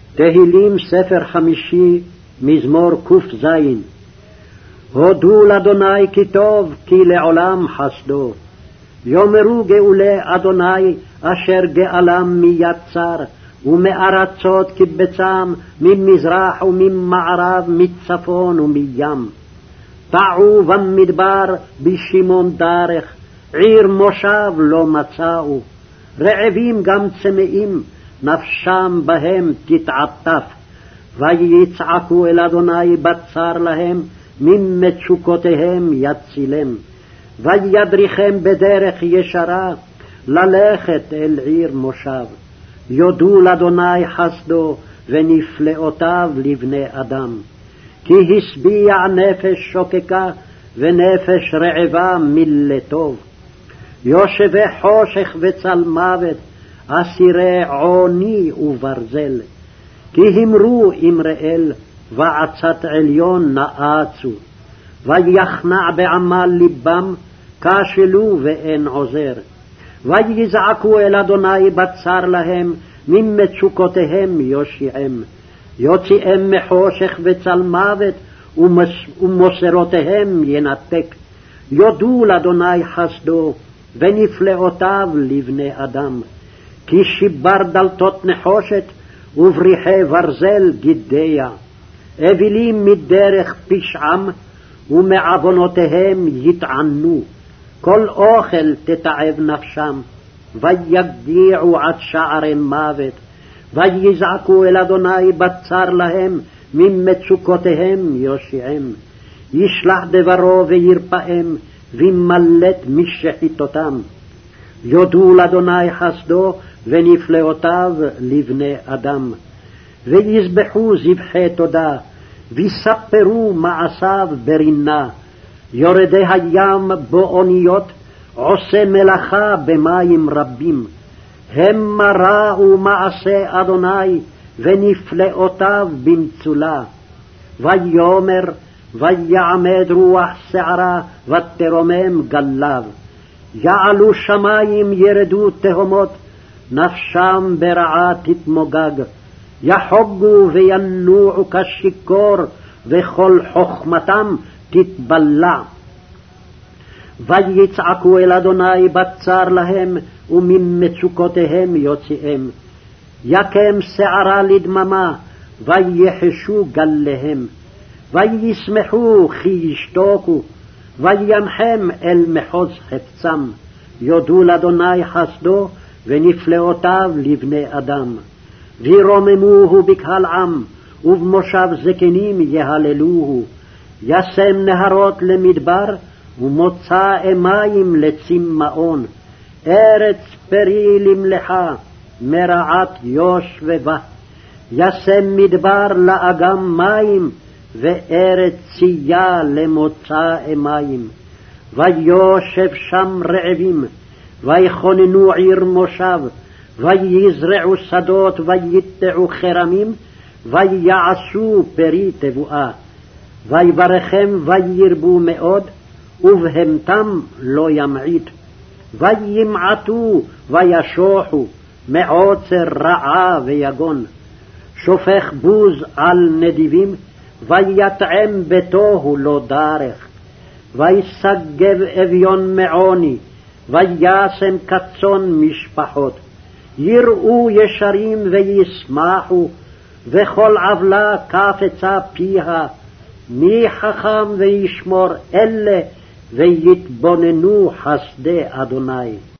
תהילים ספר 5 מזמור ק"ז. הודו לאדוני כי טוב, כי לעולם חסדו. יאמרו גאולי אדוני אשר גאלם מיד צר, ומארצות קבצם ממזרח וממערב, מצפון ומים. טעו במדבר בשמעון דרך, עיר מושב לא מצאו. רעבים גם צמאים, נפשם בהם תתעטף. ויצעקו אל אדוני בצר להם, ממצוקותיהם יצילם. וידריכם בדרך ישרה, ללכת אל עיר מושב. יודו לאדוני חסדו, ונפלאותיו לבני אדם. כי השביע נפש שוקקה, ונפש רעבה מלטוב. יושבי חושך וצל מוות, אסירי עוני וברזל. כי אמרו אמראל, ועצת עליון נאצו. ויחנע בעמל ליבם, כשלו ואין עוזר. ויזעקו אל אדוני בצר להם, ממצוקותיהם יושיעם. יוציאם מחושך וצל מוות, ומוסרותיהם ינתק. יודו לאדוני חסדו, ונפלאותיו לבני אדם. כי שיבר דלתות נחושת, ובריחי ברזל גידיה. אבילים מדרך פשעם, ומעוונותיהם יתענו. כל אוכל תתעב נפשם, ויגדיעו עד שערי מוות. ויזעקו אל אדוני בצר להם, ממצוקותיהם יושיעם. ישלח דברו וירפאם, וימלט משחיתותם. יודו לאדוני חסדו, ונפלאותיו לבני אדם. ויזבחו זבחי תודה, ויספרו מעשיו ברינה. יורדי הים באוניות, עושה מלאכה במים רבים. המה ראו מעשה אדוני, ונפלאותיו במצולה. ויאמר, ויעמד רוח שערה, ותרומם גליו. יעלו שמים ירדו תהומות, נפשם ברעה תתמוגג. יחוגו וינועו כשיכור, וכל חוכמתם תתבלע. ויצעקו אל אדוני בצר להם, וממצוקותיהם יוציאם. יקם שערה לדממה, ויחשו גליהם. וישמחו כי ישתוקו, וינחם אל מחוז חפצם. יודו לאדוני חסדו, ונפלאותיו לבני אדם. וירוממוהו בקהל עם, ובמושב זקנים יהללוהו. ישם נהרות למדבר, ומוצא מים לצמאון. ארץ פרי למלחה, מרעת יושבבה. ישם מדבר לאגם מים, וארץ צייה למוצא מים. ויושב שם רעבים, ויכוננו עיר מושב, ויזרעו שדות, ויטעו חרמים, ויעשו פרי תבואה. ויברכם וירבו מאוד, ובהמתם לא ימעיט. וימעטו וישוחו, מעוצר רעה ויגון. שופך בוז על נדיבים, ויטעם בתוהו לא דרך. ויסגב אביון מעוני, וישם כצאן משפחות. יראו ישרים וישמחו, וכל עוולה קפצה פיה. מי חכם וישמור אלה, ויתבוננו חסדי אדוני.